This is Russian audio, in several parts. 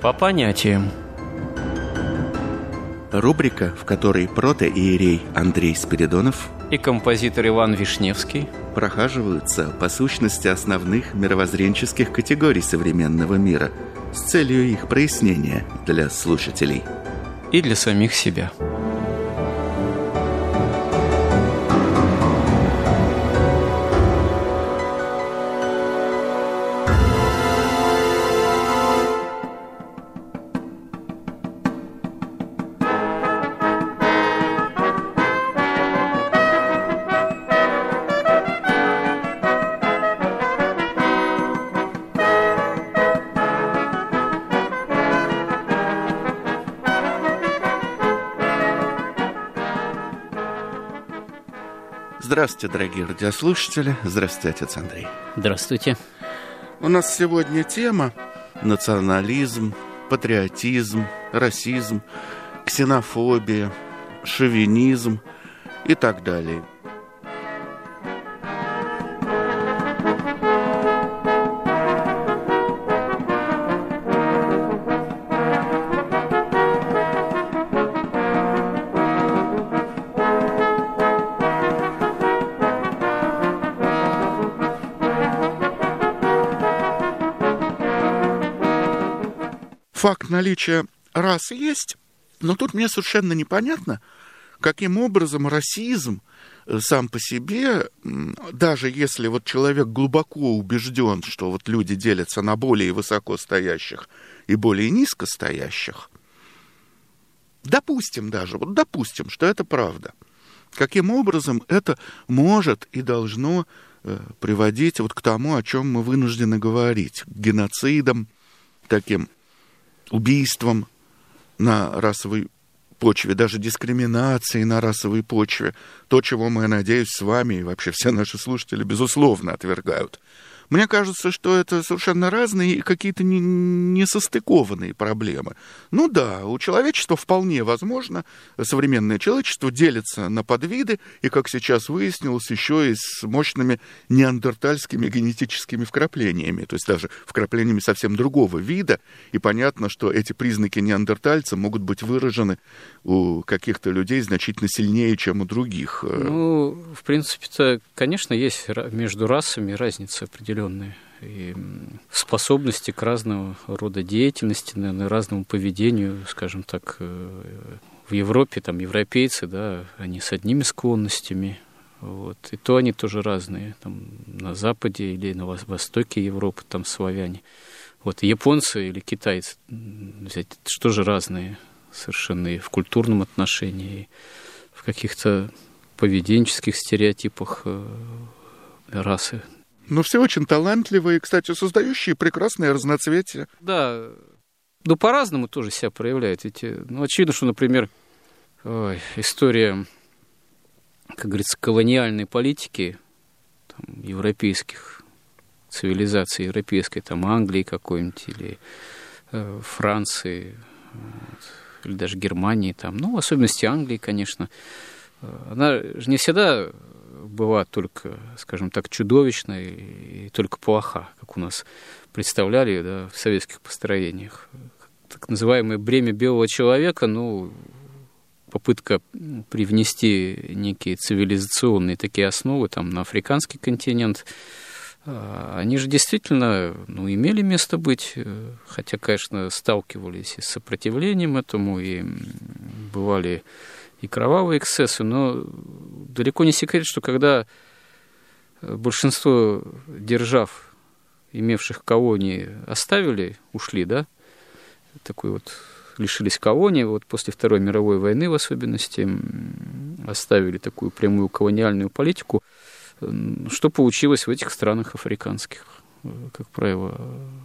По понятиям. Рубрика, в которой протоиерей Андрей Спиридонов и композитор Иван Вишневский прохаживаются по сущности основных мировоззренческих категорий современного мира с целью их прояснения для слушателей. И для самих себя. Здравствуйте, дорогие радиослушатели. Здравствуйте, отец Андрей. Здравствуйте. У нас сегодня тема национализм, патриотизм, расизм, ксенофобия, шовинизм и так далее. Факт наличия расы есть, но тут мне совершенно непонятно, каким образом расизм сам по себе, даже если вот человек глубоко убежден, что вот люди делятся на более высокостоящих и более низкостоящих, допустим, что это правда, каким образом это может и должно приводить вот к тому, о чем мы вынуждены говорить, к геноцидам, таким убийством на расовой почве, даже дискриминации на расовой почве. То, чего мы, надеюсь, с вами и вообще все наши слушатели, безусловно, отвергают. Мне кажется, что это совершенно разные и какие-то несостыкованные проблемы. Ну да, у человечества вполне возможно, современное человечество делится на подвиды, и, как сейчас выяснилось, еще и с мощными неандертальскими генетическими вкраплениями, то есть даже вкраплениями совсем другого вида, и понятно, что эти признаки неандертальца могут быть выражены у каких-то людей значительно сильнее, чем у других. Ну, в принципе-то, конечно, есть между расами разница определенная. И способности к разного рода деятельности, наверное, разному поведению, скажем так, в Европе, там, европейцы, да, они с одними склонностями, вот, и то они тоже разные, там, на западе или на востоке Европы, там, славяне, вот, японцы или китайцы, взять, что же разные совершенно и в культурном отношении, и в каких-то поведенческих стереотипах расы. Но все очень талантливые, кстати, создающие прекрасное разноцветие. Да, ну по-разному тоже себя проявляют. Ну, очевидно, что, например, история, как говорится, колониальной политики там, европейских цивилизаций, европейской, там, Англии какой-нибудь, или Франции, вот, или даже Германии, там, ну, в особенности Англии, конечно, она же не всегда была только, скажем так, чудовищна и только плоха, как у нас представляли, да, в советских построениях. Так называемое бремя белого человека, ну, попытка привнести некие цивилизационные такие основы там, на африканский континент, они же действительно, ну, имели место быть, хотя, конечно, сталкивались и с сопротивлением этому, и бывали и кровавые эксцессы, но далеко не секрет, что когда большинство держав, имевших колонии, оставили, ушли, да, такой вот, лишились колонии, вот после Второй мировой войны в особенности, оставили такую прямую колониальную политику, что получилось в этих странах африканских, как правило,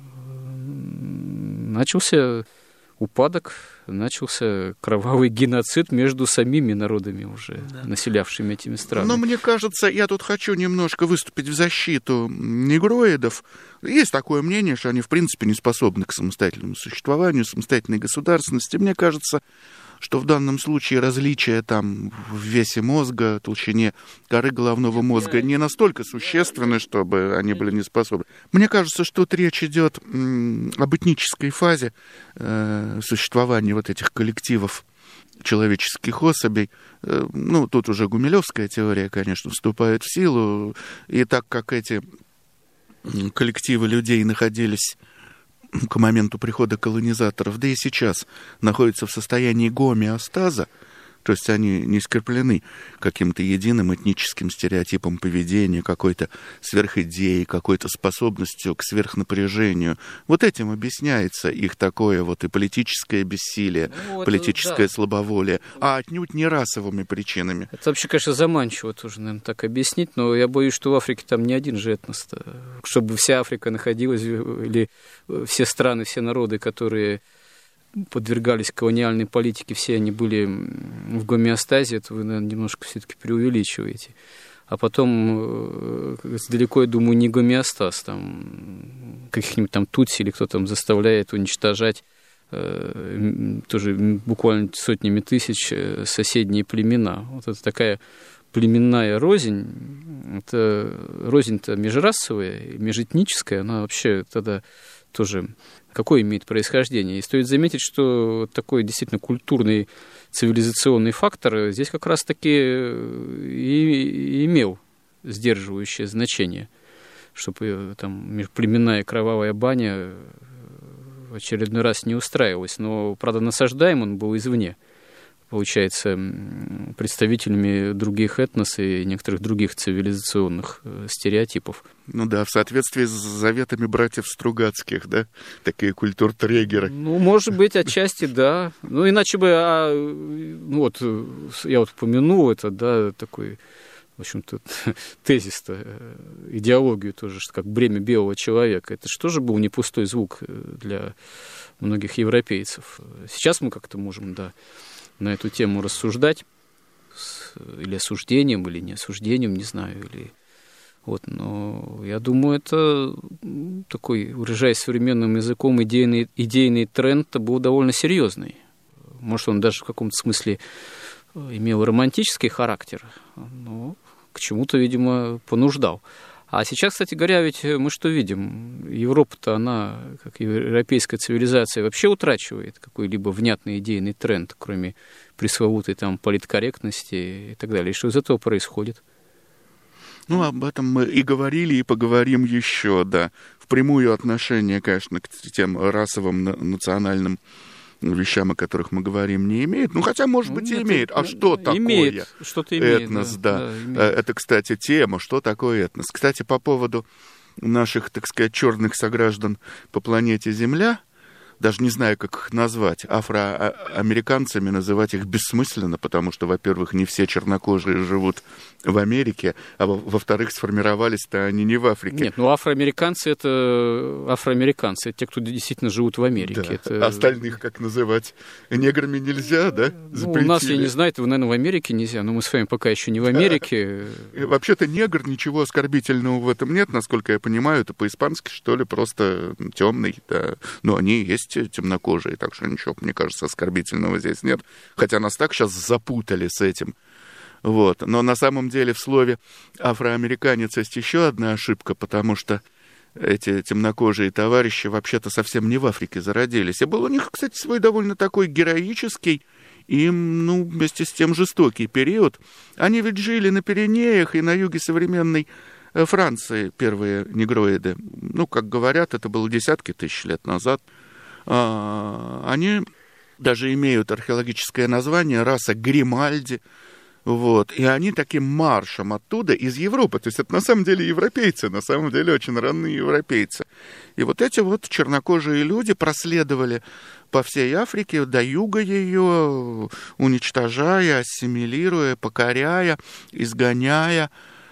начался упадок, начался кровавый геноцид между самими народами уже, да, населявшими этими странами. Но мне кажется, я тут хочу немножко выступить в защиту негроидов. Есть такое мнение, что они, в принципе, не способны к самостоятельному существованию, самостоятельной государственности. Мне кажется, что в данном случае различия там в весе мозга, толщине коры головного мозга не настолько существенны, чтобы они были не способны. Мне кажется, что тут речь идет об этнической фазе существования вот этих коллективов человеческих особей. Ну, тут уже гумилевская теория, конечно, вступает в силу. И так как эти коллективы людей находились к моменту прихода колонизаторов, да и сейчас находятся в состоянии гомеостаза, то есть они не скреплены каким-то единым этническим стереотипом поведения, какой-то сверхидеей, какой-то способностью к сверхнапряжению. Вот этим объясняется их такое вот и политическое бессилие, политическое слабоволие, а отнюдь не расовыми причинами. Это вообще, конечно, заманчиво тоже, наверное, так объяснить, но я боюсь, что в Африке там не один же этнос, чтобы вся Африка находилась, или все страны, все народы, которые подвергались колониальной политике, все они были в гомеостазе, это вы, наверное, немножко все-таки преувеличиваете. А потом, далеко, я думаю, не гомеостаз, там, каких-нибудь там тутси или кто там заставляет уничтожать тоже буквально сотнями тысяч соседние племена. Вот это такая племенная рознь, это рознь-то межрасовая, межэтническая, она вообще тогда тоже какое имеет происхождение. И стоит заметить, что такой действительно культурный, цивилизационный фактор здесь как раз-таки и имел сдерживающее значение, чтобы там межплеменная кровавая баня в очередной раз не устраивалась. Но, правда, насаждаем он был извне, получается, представителями других этносов и некоторых других цивилизационных стереотипов. Ну да, в соответствии с заветами братьев Стругацких, да, такие культуртрегеры. Ну, может быть, отчасти, да. Ну, иначе бы, вот, я вот упомянул это, да, такой, в общем-то, тезис-то, идеологию тоже, как бремя белого человека. Это что же был не пустой звук для многих европейцев. Сейчас мы как-то можем, да, на эту тему рассуждать, или осуждением, или не осуждением, не знаю, или... Вот, но я думаю, это такой, выражаясь современным языком, идейный тренд был довольно серьезный. Может, он даже в каком-то смысле имел романтический характер, но к чему-то, видимо, понуждал. А сейчас, кстати говоря, ведь мы что видим? Европа-то, она, как европейская цивилизация, вообще утрачивает какой-либо внятный идейный тренд, кроме пресловутой там политкорректности и так далее. И что из этого происходит? Ну, об этом мы и говорили, и поговорим еще, да. Впрямую отношение, конечно, к тем расовым, национальным вещам, о которых мы говорим, не имеет. Ну, хотя, может быть, и имеет. А что такое что-то имеет, этнос, да. Это, кстати, тема, что такое этнос. Кстати, по поводу наших, так сказать, черных сограждан по планете Земля, даже не знаю, как их назвать, афроамериканцами называть их бессмысленно, потому что, во-первых, не все чернокожие живут в Америке, а во-вторых, сформировались-то они не в Африке. Нет, ну афроамериканцы это те, кто действительно живут в Америке. Да. Это... Остальных как называть? Неграми нельзя, да? Ну, у нас, я не знаю, это, наверное, в Америке нельзя, но мы с вами пока еще не в Америке. Вообще-то негр, ничего оскорбительного в этом нет, насколько я понимаю, это по-испански, что ли, просто темный, да. Но они есть темнокожие, так что ничего, мне кажется, оскорбительного здесь нет. Хотя нас так сейчас запутали с этим. Вот. Но на самом деле в слове афроамериканец есть еще одна ошибка, потому что эти темнокожие товарищи вообще-то совсем не в Африке зародились. И был у них, кстати, свой довольно такой героический и, ну, вместе с тем жестокий период. Они ведь жили на Пиренеях и на юге современной Франции, первые негроиды. Ну, как говорят, это было десятки тысяч лет назад. Они даже имеют археологическое название раса Гримальди. Вот. И они таким маршем оттуда, из Европы, то есть это на самом деле европейцы, на самом деле очень ранние европейцы. И вот эти вот чернокожие люди проследовали по всей Африке, до юга ее, уничтожая, ассимилируя, покоряя, изгоняя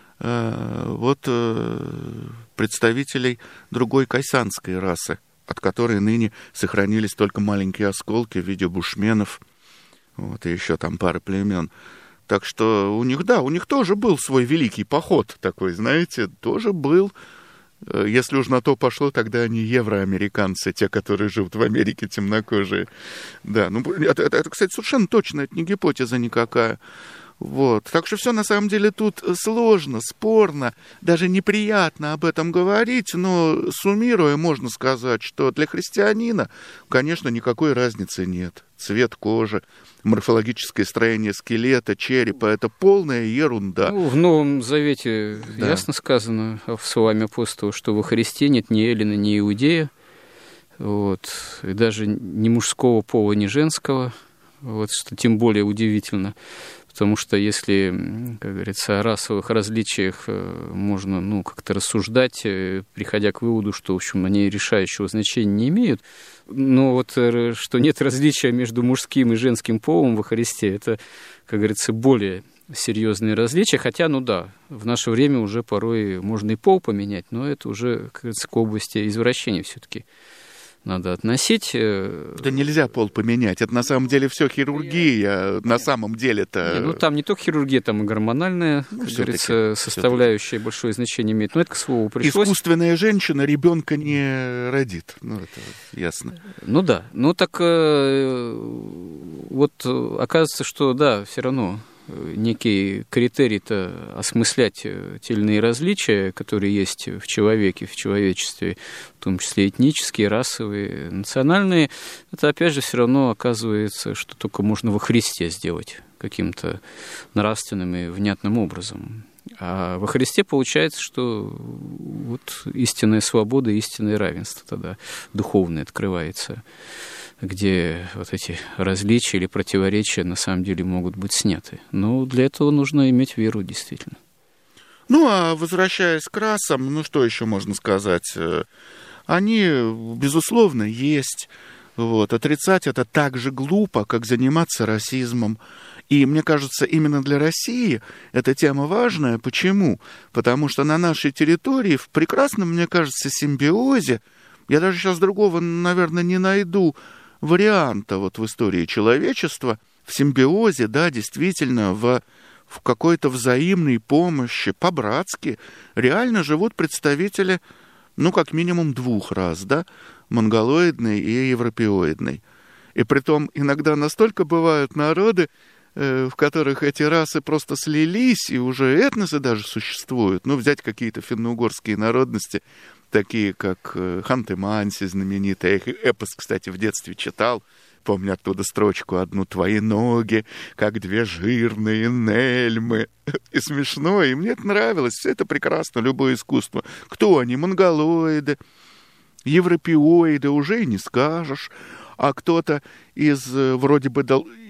представителей другой кайсанской расы, от которой ныне сохранились только маленькие осколки в виде бушменов, вот, и еще там пара племен. Так что у них, да, у них тоже был свой великий поход такой, знаете, тоже был Если уж на то пошло, тогда они евроамериканцы, те, которые живут в Америке, темнокожие. Да, ну, это, кстати, совершенно точно, это не гипотеза никакая. Вот. Так что все на самом деле тут сложно, спорно, даже неприятно об этом говорить, но суммируя, можно сказать, что для христианина, конечно, никакой разницы нет. Цвет кожи, морфологическое строение скелета, черепа — это полная ерунда. Ну, в Новом Завете ясно сказано в словами апостола, что во Христе нет ни эллина, ни иудея, вот, и даже ни мужского пола, ни женского, вот, что тем более удивительно. Потому что если, как говорится, о расовых различиях можно, ну, как-то рассуждать, приходя к выводу, что, в общем, они решающего значения не имеют, но вот что нет различия между мужским и женским полом во Христе, это, как говорится, более серьезные различия, хотя, ну да, в наше время уже порой можно и пол поменять, но это уже, как говорится, к области извращения все-таки надо относить. Да нельзя пол поменять. Это на самом деле все хирургия. На самом деле-то... Ну, там не только хирургия, там и гормональная, как говорится, составляющая большое значение имеет. Но это, к слову, пришлось... Искусственная женщина ребенка не родит. Ну, это ясно. Ну да. Ну так вот оказывается, что да, все равно некий критерий-то осмыслять те или иные различия, которые есть в человеке, в человечестве, в том числе этнические, расовые, национальные, это опять же все равно оказывается, что только можно во Христе сделать каким-то нравственным и внятным образом. А во Христе получается, что вот истинная свобода, истинное равенство тогда духовное открывается, где вот эти различия или противоречия на самом деле могут быть сняты. Но для этого нужно иметь веру, действительно. Ну, а возвращаясь к расам, ну, что еще можно сказать? Они, безусловно, есть. Вот. Отрицать это так же глупо, как заниматься расизмом. И мне кажется, именно для России эта тема важная. Почему? Потому что на нашей территории в прекрасном, мне кажется, симбиозе, я даже сейчас другого, наверное, не найду варианта вот в истории человечества, в симбиозе, да, действительно, в какой-то взаимной помощи, по-братски, реально живут представители, ну, как минимум двух рас, да, монголоидной и европеоидной. И притом иногда настолько бывают народы, в которых эти расы просто слились, и уже этносы даже существуют. Ну, взять какие-то финно-угорские народности, такие как Ханты-Манси знаменитый. Я эпос, кстати, в детстве читал. Помню оттуда строчку одну: «Твои ноги, как две жирные нельмы». И смешно, и мне это нравилось. Все это прекрасно, любое искусство. Кто они? Монголоиды, европеоиды, уже и не скажешь. А кто-то из вроде бы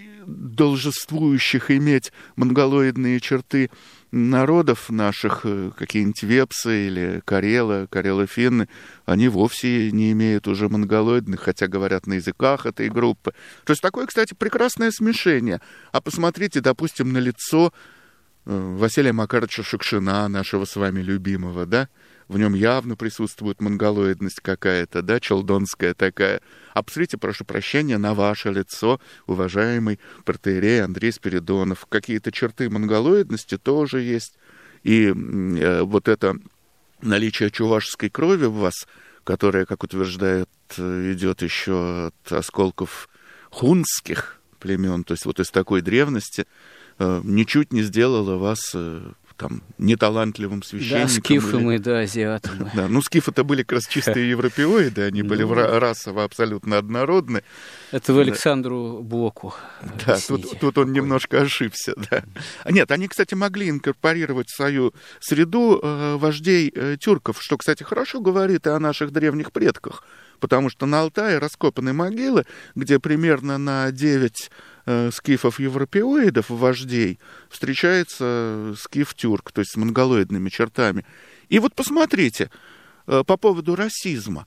должествующих иметь монголоидные черты народов наших, какие-нибудь вепсы или карело-финны, они вовсе не имеют уже монголоидных, хотя говорят на языках этой группы. То есть такое, кстати, прекрасное смешение. А посмотрите, допустим, на лицо Василия Макаровича Шукшина, нашего с вами любимого, да? В нем явно присутствует монголоидность какая-то, да, челдонская такая. А посмотрите, прошу прощения, на ваше лицо, уважаемый протоиерей Андрей Спиридонов. Какие-то черты монголоидности тоже есть. И вот это наличие чувашской крови в вас, которая, как утверждают, идет еще от осколков хунских племен, то есть вот из такой древности, ничуть не сделало вас там неталантливым священником. Да, скифом и да, азиатом. Да, ну скифы-то были как раз чистые европеоиды, они были расово абсолютно однородны. Это в Александру Блоку. Да, тут он немножко ошибся, да. Нет, они, кстати, могли инкорпорировать в свою среду вождей тюрков, что, кстати, хорошо говорит и о наших древних предках, потому что на Алтае раскопаны могилы, где примерно на 9 скифов-европеоидов, вождей, встречается скиф-тюрк, то есть с монголоидными чертами. И вот посмотрите, по поводу расизма.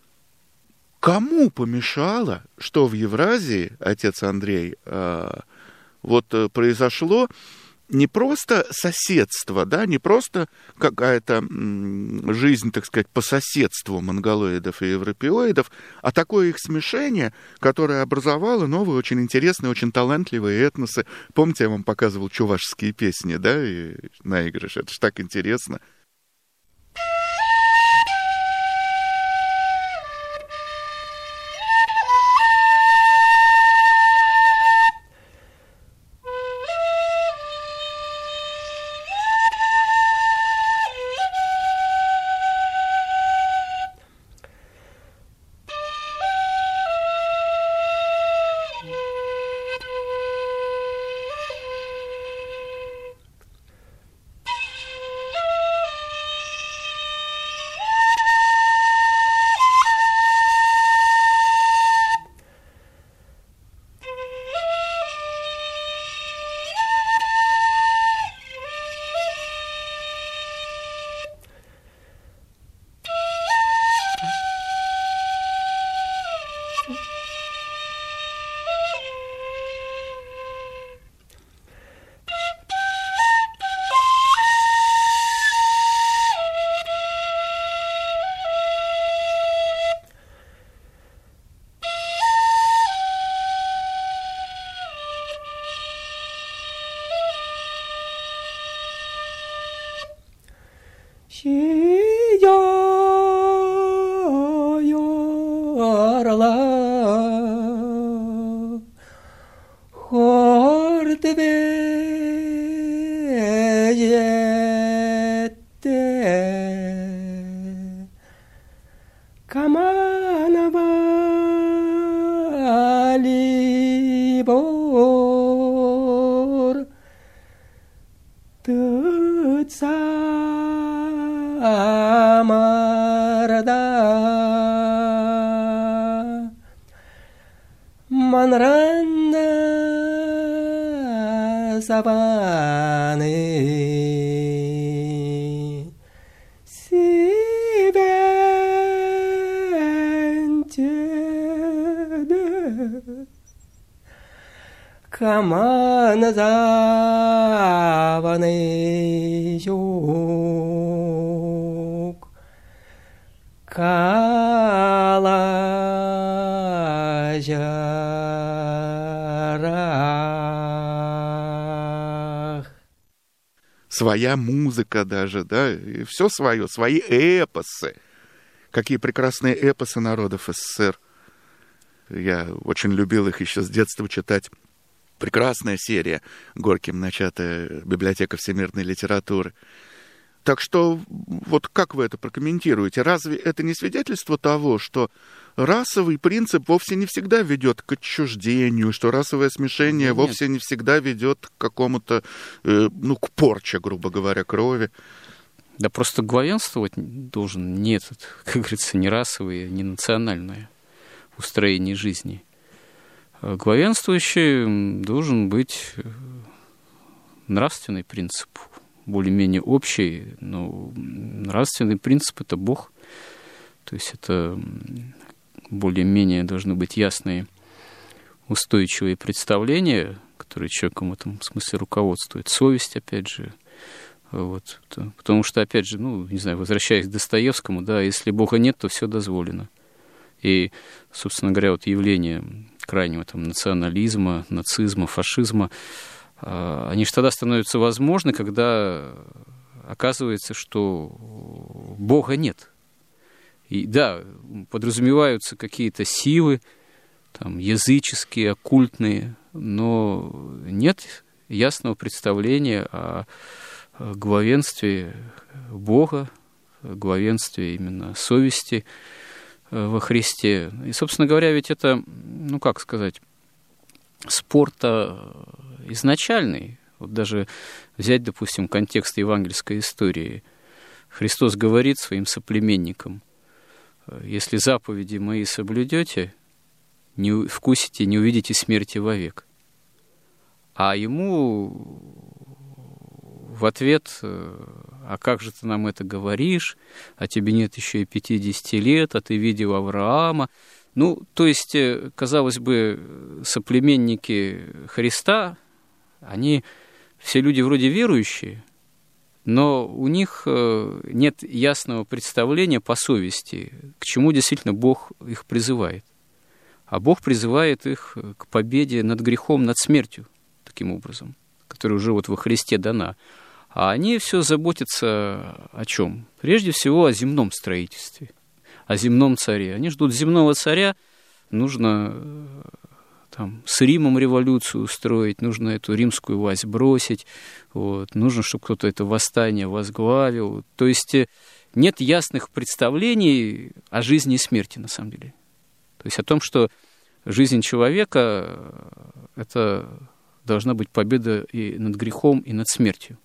Кому помешало, что в Евразии, отец Андрей, вот произошло не просто соседство, да, не просто какая-то жизнь, так сказать, по соседству монголоидов и европеоидов, а такое их смешение, которое образовало новые, очень интересные, очень талантливые этносы. Помните, я вам показывал чувашские песни, да, и наигрыш? Это ж так интересно. Манранна саваны сивентеде камана заваны юг калажарах. Своя музыка даже, да, и все свое, свои эпосы. Какие прекрасные эпосы народов СССР. Я очень любил их еще с детства читать. Прекрасная серия, Горьким начатая библиотека всемирной литературы. Так что, вот как вы это прокомментируете? Разве это не свидетельство того, что расовый принцип вовсе не всегда ведет к отчуждению, что расовое смешение вовсе не всегда ведет к какому-то, к порче, грубо говоря, крови? Да просто главенствовать должен не этот, как говорится, не расовое, не национальное устроение жизни. Главенствующий должен быть нравственный принцип, более-менее общий, но нравственный принцип — это Бог. То есть это более-менее должны быть ясные, устойчивые представления, которые человеком в этом смысле руководствуют. Совесть, опять же. Вот. Потому что, опять же, не знаю, возвращаясь к Достоевскому, да, если Бога нет, то все дозволено. И, собственно говоря, вот явление крайнего там национализма, нацизма, фашизма, они же тогда становятся возможны, когда оказывается, что Бога нет. И да, подразумеваются какие-то силы, там, языческие, оккультные, но нет ясного представления о главенстве Бога, главенстве именно совести во Христе. И, собственно говоря, ведь это, спор-то изначальный. Вот даже взять, допустим, контекст евангельской истории. Христос говорит своим соплеменникам: если заповеди мои соблюдете, не вкусите, не увидите смерти вовек. А ему в ответ: а как же ты нам это говоришь, а тебе нет еще и 50 лет, а ты видел Авраама. То есть, казалось бы, соплеменники Христа, они все люди вроде верующие, но у них нет ясного представления по совести, к чему действительно Бог их призывает. А Бог призывает их к победе над грехом, над смертью, таким образом, которая уже вот во Христе дана. А они все заботятся о чем? Прежде всего о земном строительстве, о земном царе. Они ждут земного царя, нужно с Римом революцию устроить, нужно эту римскую власть бросить, нужно, чтобы кто-то это восстание возглавил. То есть нет ясных представлений о жизни и смерти, на самом деле. То есть о том, что жизнь человека — это должна быть победа и над грехом, и над смертью.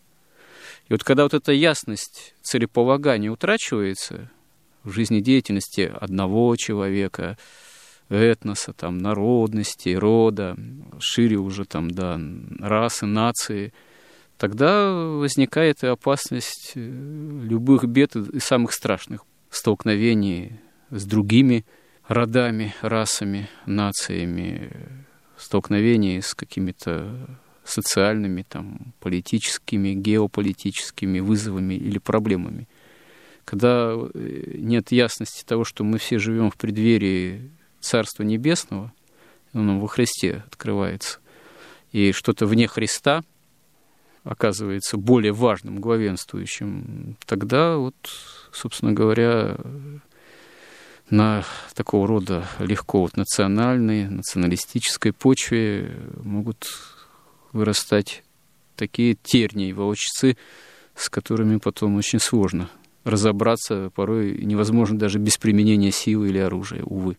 И вот когда вот эта ясность целеполагания утрачивается в жизнедеятельности одного человека, этноса, народности, рода, шире уже расы, нации, тогда возникает и опасность любых бед и самых страшных столкновений с другими родами, расами, нациями, столкновений с какими-то социальными, политическими, геополитическими вызовами или проблемами. Когда нет ясности того, что мы все живем в преддверии Царства Небесного, оно во Христе открывается, и что-то вне Христа, оказывается более важным, главенствующим, тогда вот, собственно говоря, на такого рода легко вот национальной, националистической почве могут вырастать такие тернии и волчцы, с которыми потом очень сложно разобраться, порой невозможно даже без применения силы или оружия, увы.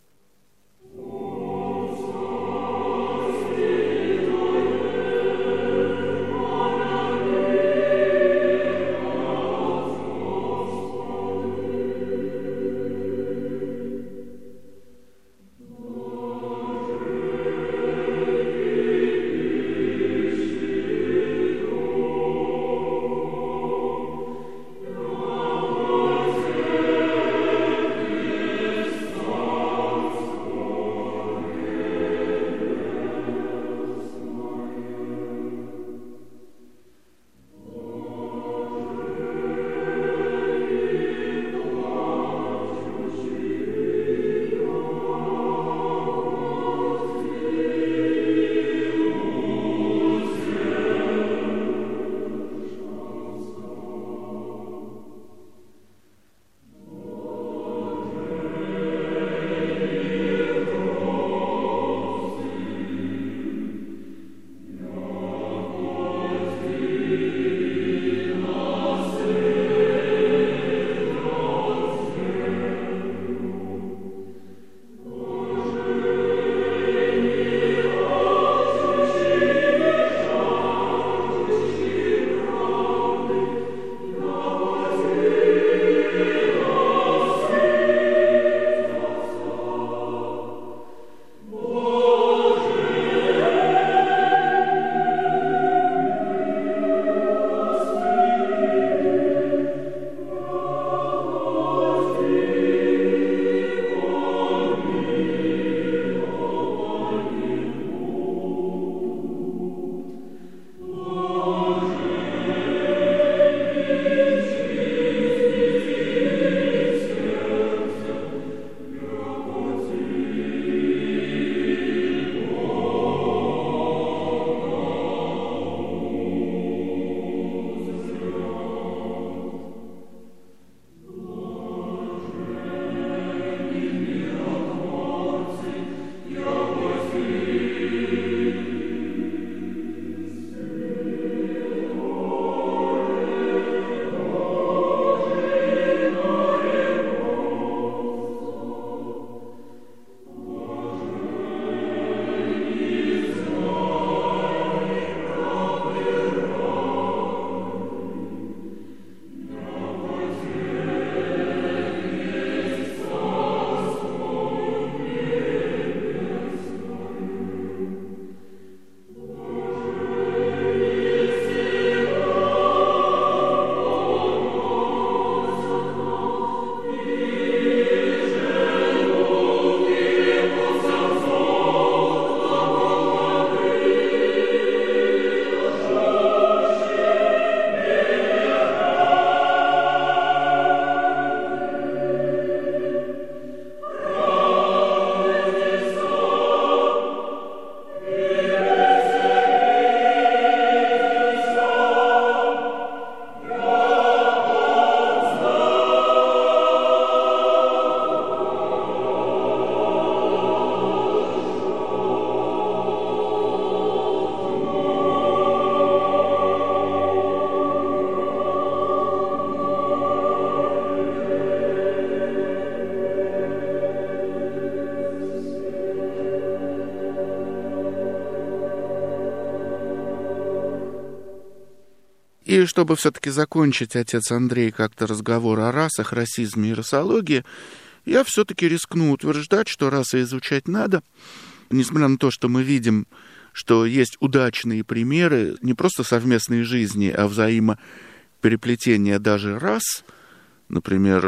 И чтобы все-таки закончить, отец Андрей, как-то разговор о расах, расизме и расологии, я все-таки рискну утверждать, что расы изучать надо, несмотря на то, что мы видим, что есть удачные примеры не просто совместной жизни, а взаимопереплетения даже рас. Например,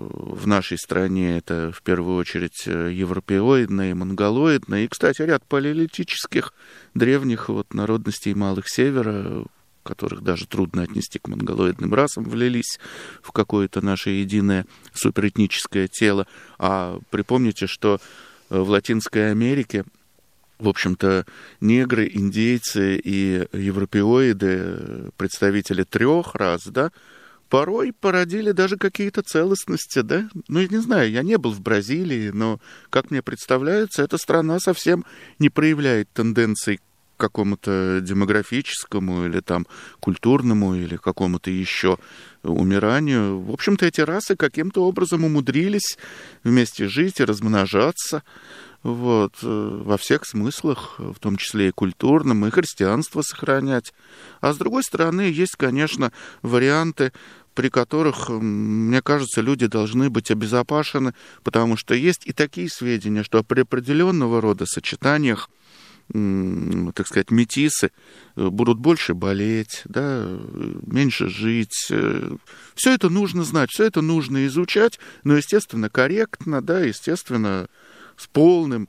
в нашей стране это в первую очередь европеоидная и монголоидная, и, кстати, ряд палеолитических древних народностей Малых Севера, которых даже трудно отнести к монголоидным расам, влились в какое-то наше единое суперэтническое тело. А припомните, что в Латинской Америке в общем-то, негры, индейцы и европеоиды, представители 3 рас, да, порой породили даже какие-то целостности, да. Ну, я не знаю, я не был в Бразилии, но, как мне представляется, эта страна совсем не проявляет тенденций к какому-то демографическому или там культурному или какому-то еще умиранию. В общем-то, эти расы каким-то образом умудрились вместе жить и размножаться, вот, во всех смыслах, в том числе и культурном, и христианство сохранять. А с другой стороны, есть, конечно, варианты, при которых, мне кажется, люди должны быть обезопасены, потому что есть и такие сведения, что при определенного рода сочетаниях, так сказать, метисы будут больше болеть, да, меньше жить. Все это нужно знать, все это нужно изучать, но, естественно, корректно, да, естественно, с полным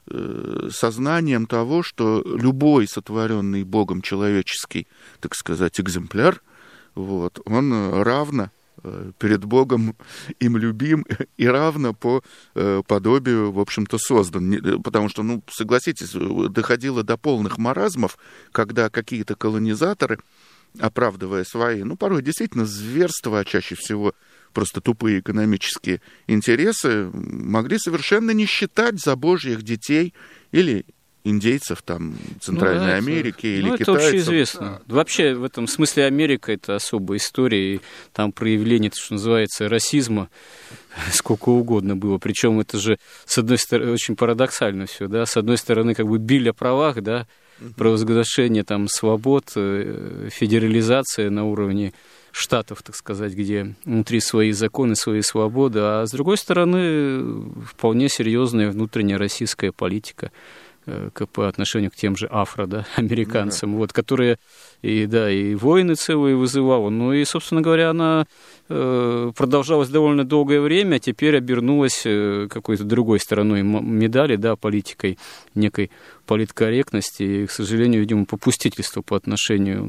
сознанием того, что любой сотворенный Богом человеческий, так сказать, экземпляр, вот, он равно перед Богом им любим и равно по подобию, в общем-то, создан. Потому что, ну, согласитесь, доходило до полных маразмов, когда какие-то колонизаторы, оправдывая свои, ну, порой действительно зверства, а чаще всего просто тупые экономические интересы, могли совершенно не считать за божьих детей или индейцев там Центральной Америки или это китайцев. Это общеизвестно. Да. Вообще в этом смысле Америка — это особая история, и там проявление, что называется, расизма сколько угодно было. Причем это же, с одной стороны, очень парадоксально все, да, с одной стороны, как бы биль о правах, да, провозглашение там свобод, федерализация на уровне штатов, так сказать, где внутри свои законы, свои свободы, а с другой стороны, вполне серьезная внутренняя российская политика по отношению к тем же афро, да, американцам, вот, которые и войны целые вызывала. Ну и, собственно говоря, она продолжалась довольно долгое время, а теперь обернулась какой-то другой стороной медали, да, политикой некой политкорректности и, к сожалению, видимо, попустительства по отношению,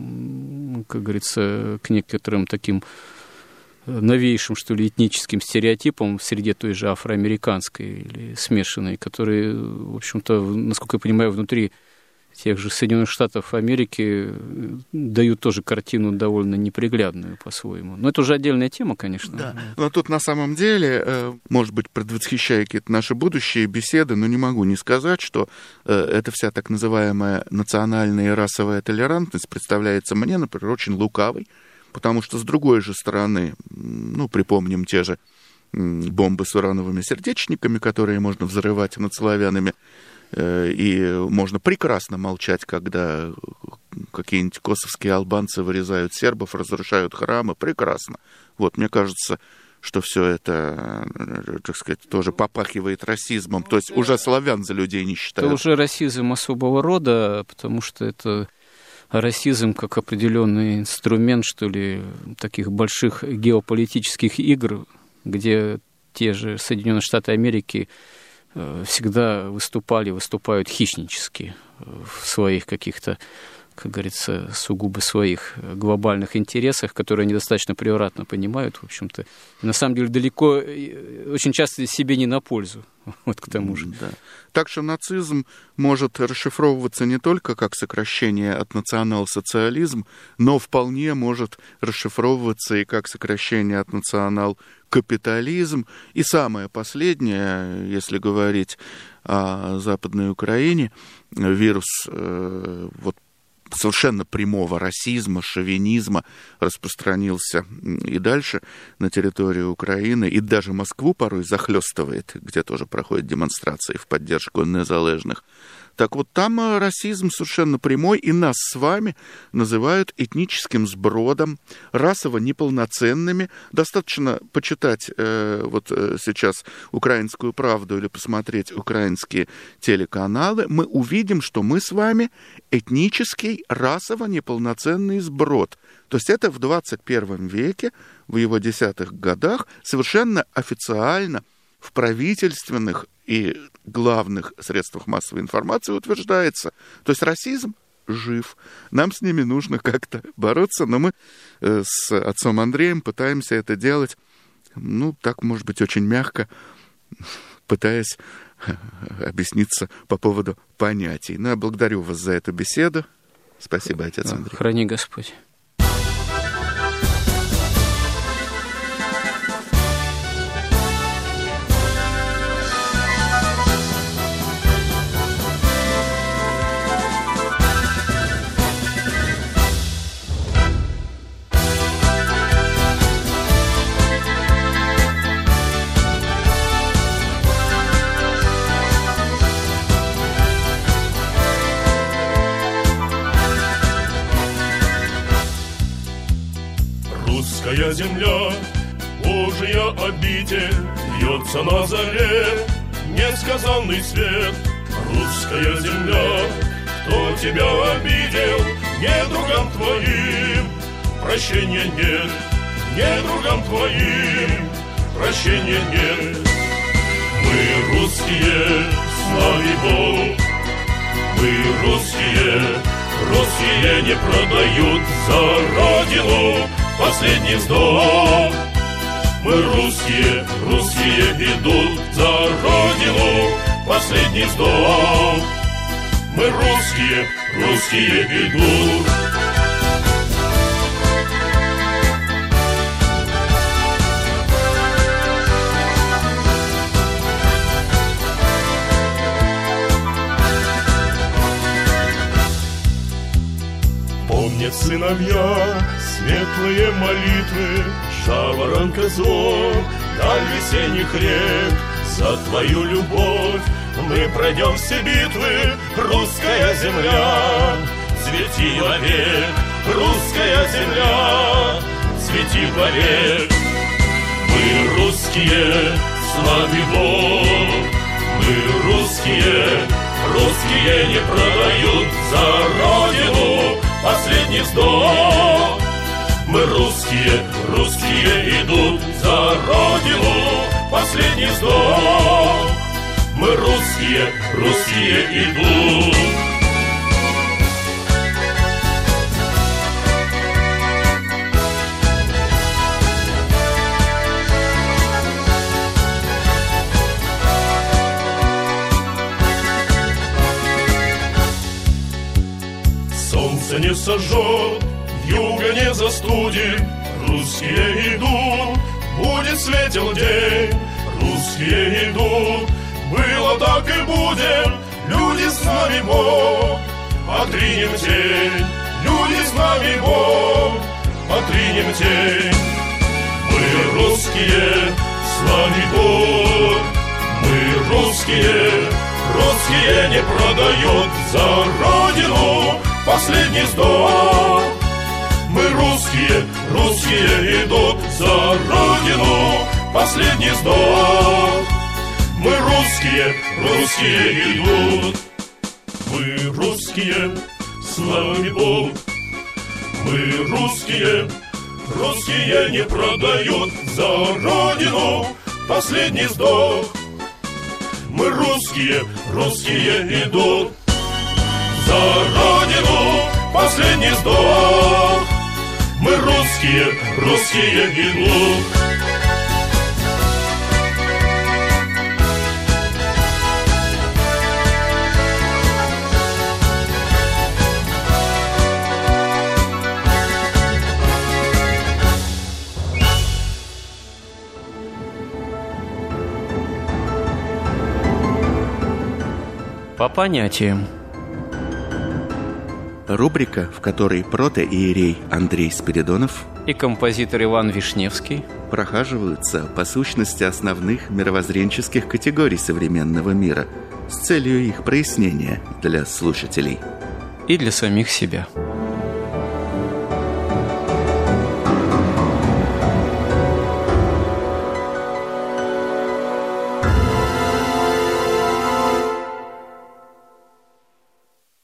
ну, как говорится, к некоторым таким новейшим, что ли, этническим стереотипам в среде той же афроамериканской или смешанной, которые, в общем-то, насколько я понимаю, внутри тех же Соединенных Штатов Америки дают тоже картину довольно неприглядную по-своему. Но это уже отдельная тема, конечно. Да. Но тут на самом деле, может быть, предвосхищая какие-то наши будущие беседы, но не могу не сказать, что эта вся так называемая национальная и расовая толерантность представляется мне, например, очень лукавой, потому что, с другой же стороны, ну, припомним те же бомбы с урановыми сердечниками, которые можно взрывать над славянами, и можно прекрасно молчать, когда какие-нибудь косовские албанцы вырезают сербов, разрушают храмы, прекрасно. Вот, мне кажется, что все это, так сказать, тоже попахивает расизмом, то есть уже славян за людей не считают. Это уже расизм особого рода, потому что это расизм как определенный инструмент, что ли, таких больших геополитических игр, где те же Соединенные Штаты Америки всегда выступают хищнически в своих каких-то, как говорится, сугубо своих глобальных интересах, которые они достаточно превратно понимают, в общем-то. И на самом деле далеко, очень часто себе не на пользу, вот к тому же. Да. Так что нацизм может расшифровываться не только как сокращение от национал-социализм, но вполне может расшифровываться и как сокращение от национал-капитализм. И самое последнее, если говорить о Западной Украине, вирус вот совершенно прямого расизма, шовинизма распространился и дальше на территорию Украины, и даже Москву порой захлестывает, где тоже проходят демонстрации в поддержку незалежных. Так вот, там расизм совершенно прямой, и нас с вами называют этническим сбродом, расово неполноценными. Достаточно почитать вот сейчас «Украинскую правду» или посмотреть украинские телеканалы, мы увидим, что мы с вами этнический, расово неполноценный сброд. То есть это в 21 веке, в его 10-х годах, совершенно официально в правительственных и главных средствах массовой информации утверждается. То есть расизм жив. Нам с ними нужно как-то бороться, но мы с отцом Андреем пытаемся это делать, ну, так, может быть, очень мягко, пытаясь объясниться по поводу понятий. Ну, я благодарю вас за эту беседу. Спасибо, отец Андрей. Храни Господь. Русская земля, Божия обитель, льется на заре несказанный свет. Русская земля, кто тебя обидел, недругам твоим прощения нет, недругам твоим прощения нет. Мы русские, слави Богу, мы русские, русские не продают за родину последний вздох. Мы русские, русские идут за родину последний вздох. Мы русские, русские идут. Помнят сыновья светлые молитвы, жаворонка звон, даль весенних рек. За твою любовь мы пройдем все битвы, русская земля, цвети вовек, русская земля, цвети вовек. Мы русские, слави Бог, мы русские, русские не продают за родину последний вздох. Мы русские, русские идут за родину последний вздох. Мы русские, русские идут. Солнце не сожжет, юга не застудит, русские идут, будет светел день, русские идут, было так и будет, люди с нами Бог, отринем тень, люди с нами Бог, отринем тень. Мы русские, слави Бог, мы русские, русские не продают за родину последний вздох. Мы русские, русские идут за родину последний вздох. Мы русские, русские идут. Мы русские, слава Богу. Мы русские, русские не продают за родину последний вздох. Мы русские, русские идут за родину последний вздох. Мы русские, русские идут. По понятиям. Рубрика, в которой протоиерей Андрей Спиридонов И композитор Иван Вишневский прохаживаются по сущности основных мировоззренческих категорий современного мира с целью их прояснения для слушателей и для самих себя.